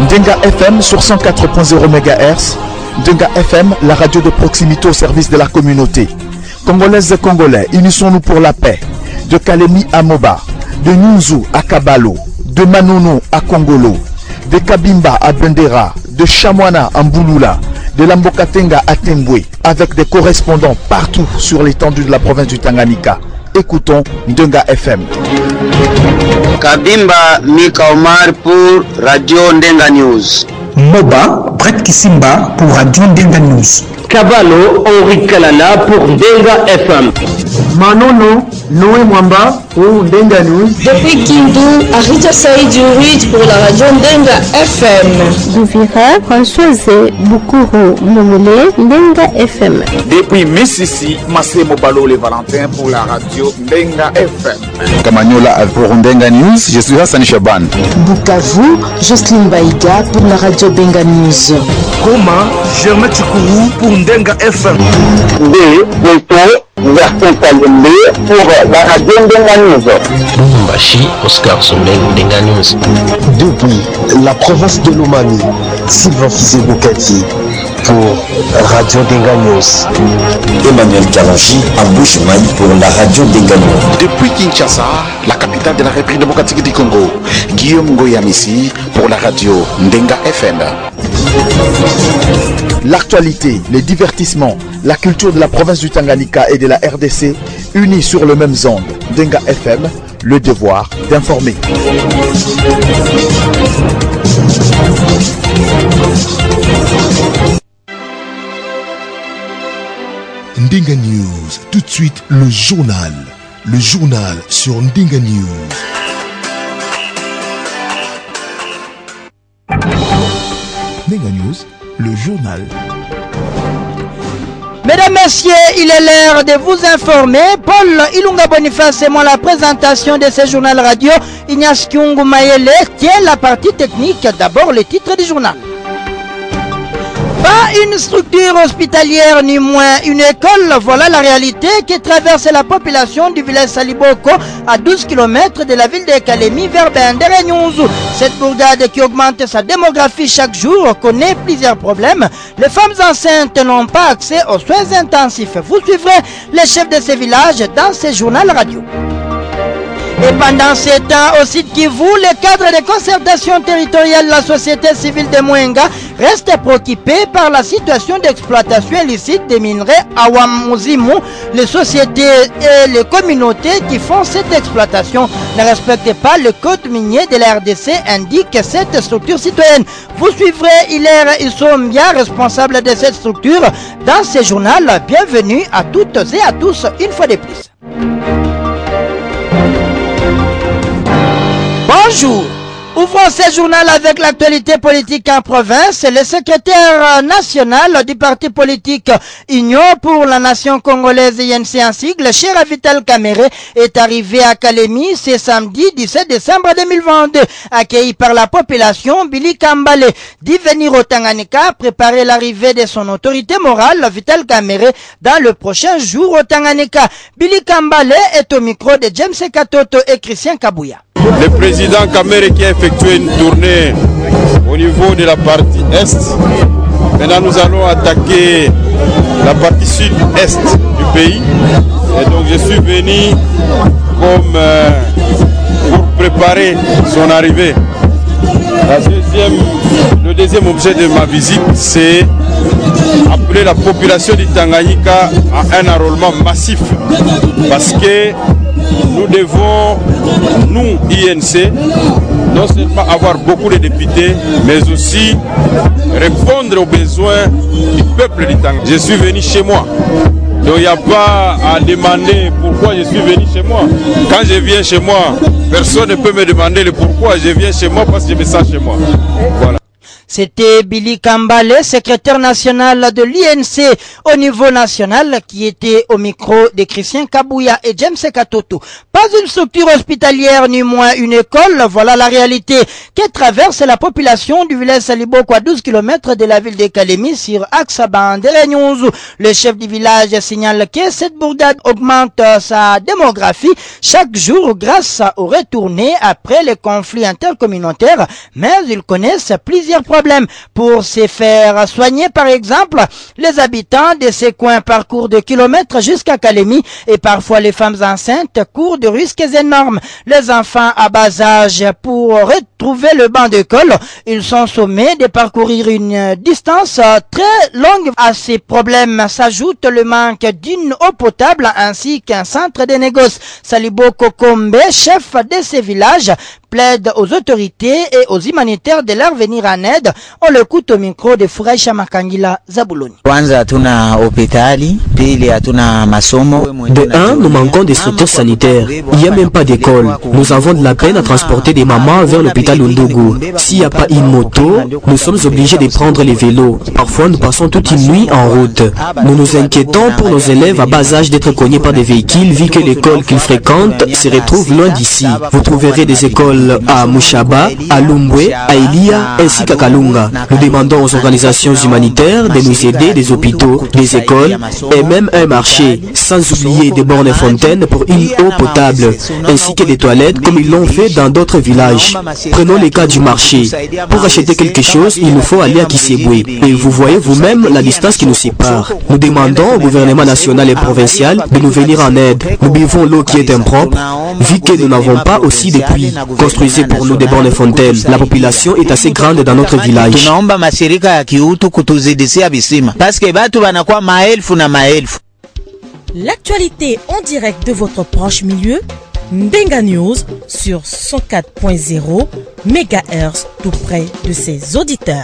Ndenga FM sur 104.0 MHz. Ndenga FM, la radio de proximité au service de la communauté. Congolaises et Congolais, unissons-nous pour la paix. De Kalemi à Moba, de Nyunzu à Kabalo, de Manono à Kongolo, de Kabimba à Bendera, de Chamwana à Mbouloula, de Lambokatenga à Tembwe, avec des correspondants partout sur l'étendue de la province du Tanganyika. Écoutons Ndenga FM. Kabimba Mika Omar pour Radio Ndenga News. Moba Brett Kisimba pour Radio Ndenga News. Kabalo Henri Kalala pour Ndenga FM. Manono Noé Mwamba pour Ndenga News. Depuis Kindu, Arita Saïd pour la radio Ndenga FM. Douvira, Françoise Boukuru Momole, Ndenga FM. Depuis Mississi, Massé Mobalo les Valentins pour la radio Ndenga FM. Kamanyola pour Ndenga News, je suis Hassan Chaban. Bukavu, Jocelyne Baïga pour la radio Ndenga News. Goma, Germain Tchoukourou pour Ndenga FM. Gaston Kalende pour la radio Ndenga News. Lumbashi, Oscar Sombeng, Ndenga News. Depuis la province de Lomami, Sylvain Fizé-Boukati pour Radio Ndenga News. Emmanuel Kalanchi à Bushman pour la radio Ndenga News. Depuis Kinshasa, la capitale de la République démocratique du Congo, Guillaume Ngoyamissi pour la radio Ndenga FM. L'actualité, les divertissements, la culture de la province du Tanganyika et de la RDC, unis sur le même onde. Ndenga FM, le devoir d'informer. Ndenga News, tout de suite le journal. Le journal sur Ndenga News. Ndenga News, le journal. Mesdames, Messieurs, il est l'heure de vous informer. Paul Ilunga Boniface et moi la présentation de ce journal radio. Ignace Kyungu Mayele tient la partie technique. D'abord le titre du journal. Pas une structure hospitalière ni moins une école, voilà la réalité qui traverse la population du village Saliboko à 12 km de la ville de Kalemi vers Bendera Nyunzu. Cette bourgade qui augmente sa démographie chaque jour connaît plusieurs problèmes. Les femmes enceintes n'ont pas accès aux soins intensifs. Vous suivrez les chefs de ces villages dans ce journal radio. Et pendant ces temps, au site Kivu, le cadre de concertation territoriale de la société civile de Mwenga reste préoccupé par la situation d'exploitation illicite des minerais à Wamuzimu. Les sociétés et les communautés qui font cette exploitation ne respectent pas le code minier de la RDC, indique cette structure citoyenne. Vous suivrez Hilaire Issombia, responsable de cette structure, dans ce journal. Bienvenue à toutes et à tous, une fois de plus. Bonjour. Ouvrons ce journal avec l'actualité politique en province. Le secrétaire national du parti politique Union pour la nation congolaise INC en sigle, cher Vital Kamerhe, est arrivé à Kalemi ce samedi 17 décembre 2022. Accueilli par la population, Billy Kambale dit venir au Tanganyika préparer l'arrivée de son autorité morale, Vital Kamerhe, dans le prochain jour au Tanganyika. Billy Kambale est au micro de James Katoto et Christian Kabouya. Le président Kamerhe qui a effectué une tournée au niveau de la partie Est. Maintenant nous allons attaquer la partie sud-est du pays. Et donc je suis venu comme pour préparer son arrivée. Le deuxième objet de ma visite, c'est appeler la population du Tanganyika à un enrôlement massif. Parce que nous devons, nous, INC, non seulement avoir beaucoup de députés, mais aussi répondre aux besoins du peuple du Tanganyika. Je suis venu chez moi. Donc il n'y a pas à demander pourquoi je suis venu chez moi. Quand je viens chez moi, personne ne peut me demander le pourquoi je viens chez moi parce que je me sens chez moi. Voilà. C'était Billy Kambale, secrétaire national de l'INC au niveau national, qui était au micro de Christian Kabouya et James Katoto. Pas une structure hospitalière ni moins une école, voilà la réalité que traverse la population du village Saliboko à 12 km de la ville de Kalemi sur axe Bandere-Nyonzo. Le chef du village signale que cette bourgade augmente sa démographie chaque jour grâce aux retournées après les conflits intercommunautaires, mais ils connaissent plusieurs problèmes. Pour se faire soigner, par exemple, les habitants de ces coins parcourent de kilomètres jusqu'à Kalemi et parfois les femmes enceintes courent de risques énormes. Les enfants à bas âge, pour retrouver le banc d'école, ils sont sommés de parcourir une distance très longue. À ces problèmes s'ajoute le manque d'une eau potable ainsi qu'un centre de négoce. Saliboko Kombe, chef de ces villages, plaide aux autorités et aux humanitaires de leur venir en aide. On l'écoute au micro de Furaisha Makangila Zabuloni. De un, nous manquons des structures sanitaires. Il n'y a même pas d'école. Nous avons de la peine à transporter des mamans vers l'hôpital Undougou. S'il n'y a pas une moto, nous sommes obligés de prendre les vélos. Parfois, nous passons toute une nuit en route. Nous nous inquiétons pour nos élèves à bas âge d'être cognés par des véhicules vu que l'école qu'ils fréquentent se retrouve loin d'ici. Vous trouverez des écoles à Mouchaba, à Lumbwe, à Elia ainsi qu'à Kalunga. Nous demandons aux organisations humanitaires de nous aider, des hôpitaux, des écoles et même un marché, sans oublier des bornes et fontaines pour une eau potable, ainsi que des toilettes comme ils l'ont fait dans d'autres villages. Prenons le cas du marché. Pour acheter quelque chose, il nous faut aller à Kisebwe. Et vous voyez vous-même la distance qui nous sépare. Nous demandons au gouvernement national et provincial de nous venir en aide. Nous buvons l'eau qui est impropre, vu que nous n'avons pas aussi de puits. Construisez pour nous des bornes et fontaines. La population est assez grande dans notre village. L'actualité en direct de votre proche milieu, Ndenga News sur 104.0 MHz tout près de ses auditeurs.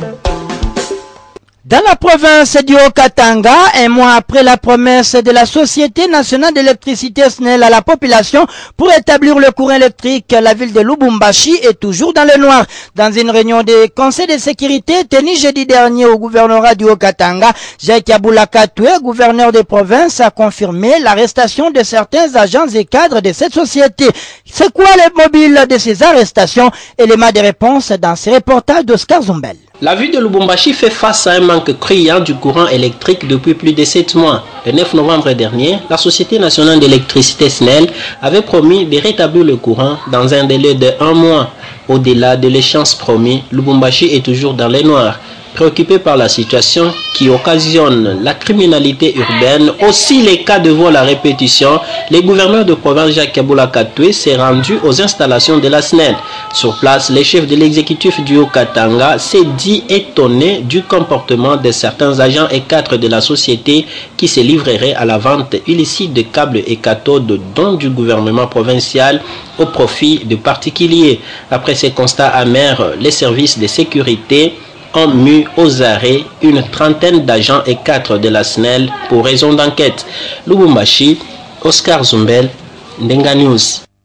Dans la province du Haut-Katanga, un mois après la promesse de la Société nationale d'électricité SNEL à la population pour établir le courant électrique, la ville de Lubumbashi est toujours dans le noir. Dans une réunion des conseils de sécurité tenue jeudi dernier au gouvernorat du Haut-Katanga, Jacques Aboula Katoué, gouverneur des provinces, a confirmé l'arrestation de certains agents et cadres de cette société. C'est quoi les mobiles de ces arrestations? Élément de réponse dans ce reportage d'Oscar Zumbel. La ville de Lubumbashi fait face à un manque criant du courant électrique depuis plus de 7 mois. Le 9 novembre dernier, la Société nationale d'électricité SNEL avait promis de rétablir le courant dans un délai de 1 mois. Au-delà de l'échéance promise, Lubumbashi est toujours dans les noirs. Préoccupé par la situation qui occasionne la criminalité urbaine, aussi les cas de vol à répétition, le gouverneur de province Jacques Aboula Katoué s'est rendu aux installations de la SNEL. Sur place, le chef de l'exécutif du Haut-Katanga s'est dit étonné du comportement de certains agents et cadres de la société qui se livreraient à la vente illicite de câbles et cathodes dont du gouvernement provincial au profit de particuliers. Après ces constats amers, les services de sécurité ont mis aux arrêts une trentaine d'agents et cadres de la SNEL pour raison d'enquête. Lubumbashi, Oscar Zumbel, Ndenga News.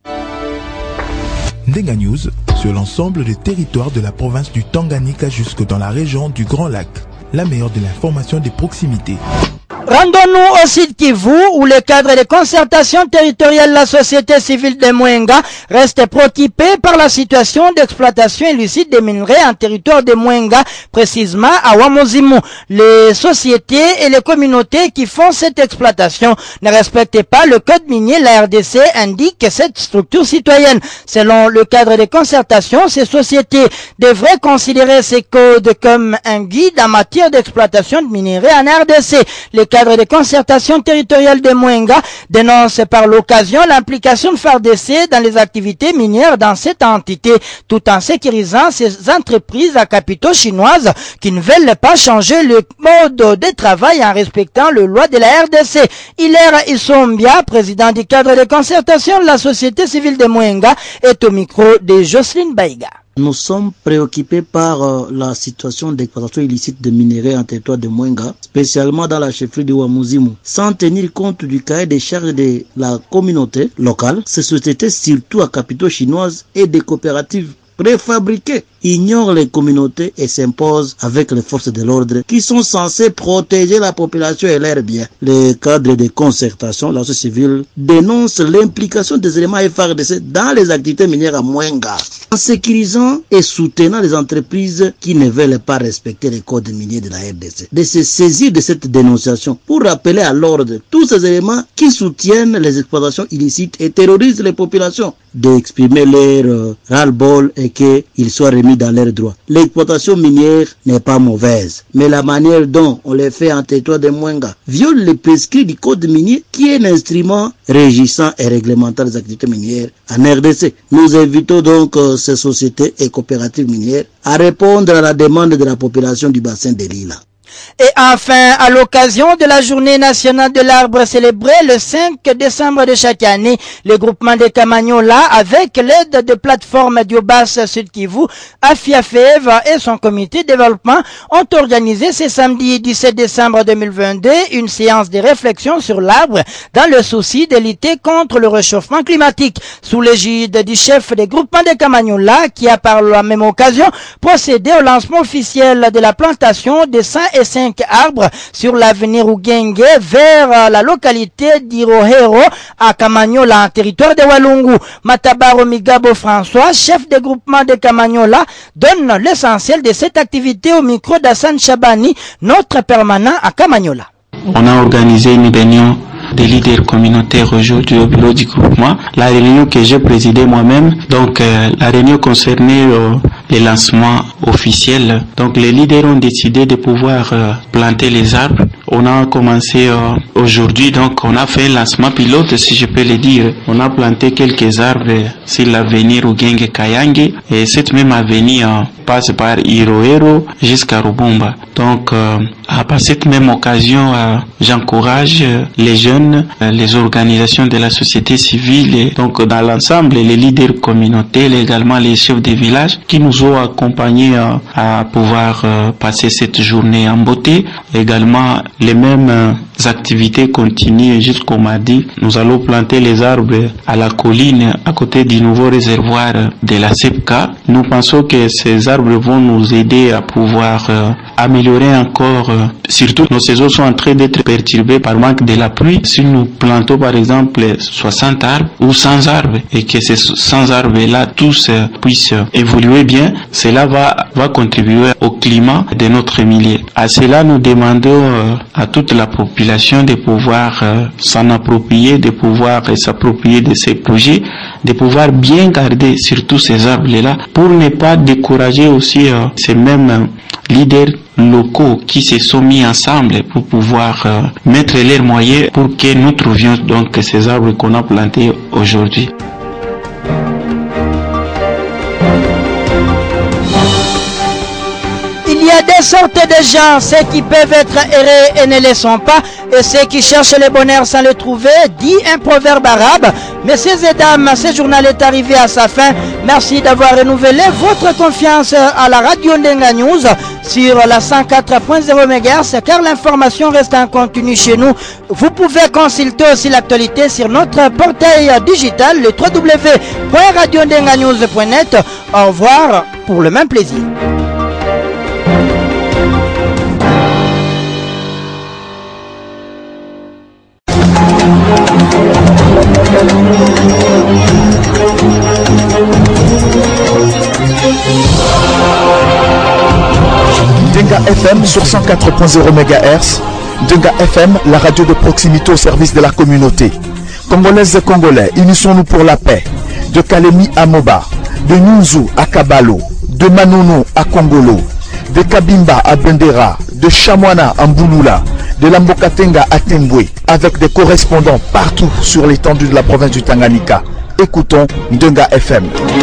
Ndenga News sur l'ensemble des territoires de la province du Tanganyika jusque dans la région du Grand Lac. La meilleure de l'information des proximités. Rendons-nous au site Kivu où le cadre de concertation territoriale de la société civile de Mwenga reste préoccupé par la situation d'exploitation illicite des minerais en territoire de Mwenga, précisément à Wamozimu. Les sociétés et les communautés qui font cette exploitation ne respectent pas le code minier. La RDC indique que cette structure citoyenne, selon le cadre de concertation, ces sociétés devraient considérer ces codes comme un guide en matière d'exploitation de minerais en RDC. Les cadres de concertation territoriale de Mwenga dénonce par l'occasion l'implication de FARDC dans les activités minières dans cette entité, tout en sécurisant ces entreprises à capitaux chinoises qui ne veulent pas changer le mode de travail en respectant les lois de la RDC. Hilaire Issombia, président du cadre de concertation de la société civile de Mwenga, est au micro de Jocelyne Baïga. Nous sommes préoccupés par la situation d'exploitation illicite de minerais en territoire de Mwenga, spécialement dans la chefferie de Wamuzimu. Sans tenir compte du cahier des charges de la communauté locale, ces sociétés, surtout à capitaux chinoises et des coopératives préfabriquées, ignore les communautés et s'impose avec les forces de l'ordre qui sont censées protéger la population et leurs biens. Le cadre de concertation, la société civile dénonce l'implication des éléments FARDC dans les activités minières à Mwenga, en sécurisant et soutenant les entreprises qui ne veulent pas respecter les codes miniers de la RDC. De se saisir de cette dénonciation pour rappeler à l'ordre tous ces éléments qui soutiennent les exploitations illicites et terrorisent les populations, d'exprimer leur ras-le-bol et qu'ils soient remis dans leurs droits. L'exploitation minière n'est pas mauvaise, mais la manière dont on les fait en territoire de Mwenga viole les prescrits du code minier qui est un instrument régissant et réglementant les activités minières en RDC. Nous invitons donc ces sociétés et coopératives minières à répondre à la demande de la population du bassin de Lila. Et enfin, à l'occasion de la journée nationale de l'arbre célébrée le 5 décembre de chaque année, le groupement de Kamanyola, avec l'aide de plateforme Diobas Sud Kivu, Afiafev et son comité de développement, ont organisé ce samedi 17 décembre 2022 une séance de réflexion sur l'arbre dans le souci de lutter contre le réchauffement climatique, sous l'égide du chef des groupements de Kamanyola, qui a par la même occasion procédé au lancement officiel de la plantation de 105 arbres sur l'avenir Ugenge vers la localité d'Irohero à Kamanyola, en territoire de Walungu. Matabaro Migabo François, chef de groupement de Kamanyola, donne l'essentiel de cette activité au micro d'Hassan Chabani, notre permanent à Kamanyola. On a organisé une réunion des leaders communautaires aujourd'hui au bureau du groupement. La réunion que j'ai présidée moi-même, donc la réunion concernait les lancements officiels. Donc les leaders ont décidé de pouvoir planter les arbres. On a commencé aujourd'hui, donc on a fait un lancement pilote, si je peux le dire. On a planté quelques arbres sur l'avenir Ugenge Kayange, et cette même avenue passe par Irohero jusqu'à Rubumba. Donc à cette même occasion, j'encourage les jeunes, les organisations de la société civile, et donc dans l'ensemble les leaders communautaires, également les chefs de village qui nous ont accompagnés à pouvoir passer cette journée en beauté. Également les mêmes activités continuent jusqu'au mardi. Nous allons planter les arbres à la colline à côté du nouveau réservoir de la CEPCA. Nous pensons que ces arbres vont nous aider à pouvoir améliorer encore, surtout nos saisons sont en train d'être perturbées par manque de la pluie. Si nous plantons par exemple 60 arbres ou 100 arbres et que ces 100 arbres-là tous puissent évoluer bien, cela va contribuer au climat de notre milieu. À cela, nous demandons à toute la population de pouvoir s'en approprier, de pouvoir s'approprier de ces projets, de pouvoir bien garder surtout ces arbres-là pour ne pas décourager aussi ces mêmes leaders locaux qui se sont mis ensemble pour pouvoir mettre leurs moyens pour que nous trouvions donc ces arbres qu'on a plantés aujourd'hui. Il y a des sortes de gens, ceux qui peuvent être errés et ne le sont pas, et ceux qui cherchent le bonheur sans le trouver, dit un proverbe arabe. Messieurs et dames, ce journal est arrivé à sa fin. Merci d'avoir renouvelé votre confiance à la radio Ndenga News sur la 104.0 MHz, car l'information reste en continu chez nous. Vous pouvez consulter aussi l'actualité sur notre portail digital, le www.radiondenganews.net. Au revoir pour le même plaisir. Denga FM sur 104.0 MHz. Denga FM, la radio de proximité au service de la communauté. Congolaises et Congolais, unissons-nous pour la paix. De Kalemi à Moba, de Nyunzu à Kabalo, de Manono à Kongolo, de Kabimba à Bendera, de Chamwana à Mbouloula, de Lambokatenga à Tembwe, avec des correspondants partout sur l'étendue de la province du Tanganyika. Écoutons Ndenga FM.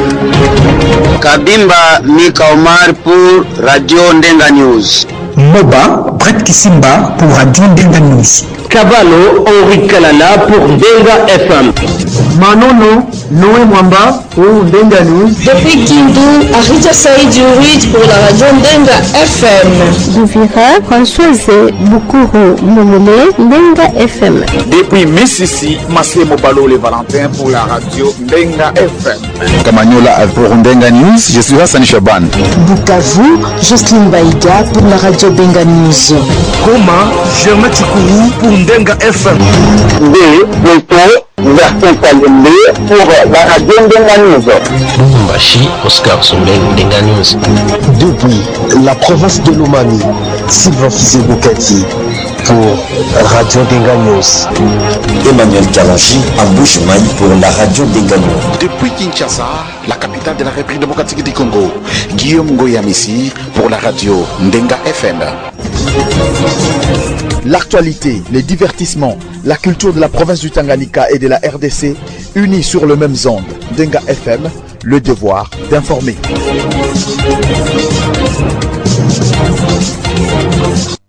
Kabimba Mika Omar pour Radio Ndenga News. Moba Brett Kisimba pour Radio Ndenga News. Cavallo Henri Kalala pour Ndenga FM. Manono Noé Mwamba pour Ndenga News. Depuis Kindu, Arita Saïdi Ruid pour la radio Ndenga FM. Douvira, Françoise Boukuru Momole, Ndenga FM. Depuis Mississi, Massé Mobalo les Valentins pour la radio Ndenga FM. Kamanyola pour Ndenga News, je suis Hassan Chaban. Bukavu, Jocelyne Baïga pour la radio Ndenga News. Goma, Germain Chikourou pour Ndenga FM. Version Kalembe pour la radio Ndenga News. Lumumbashi, Oscar Sombeng, Ndenga News. Depuis la province de Lomami, Sylvain Fizé-Bokati pour Radio Ndenga News. Emmanuel Kalanchi, Ambouche-Maï pour la radio Ndenga News. Depuis Kinshasa, la capitale de la République démocratique du Congo, Guillaume Ngoyamissi pour la radio Ndenga FM. L'actualité, les divertissements, la culture de la province du Tanganyika et de la RDC, unis sur le même onde. Ndenga FM, le devoir d'informer.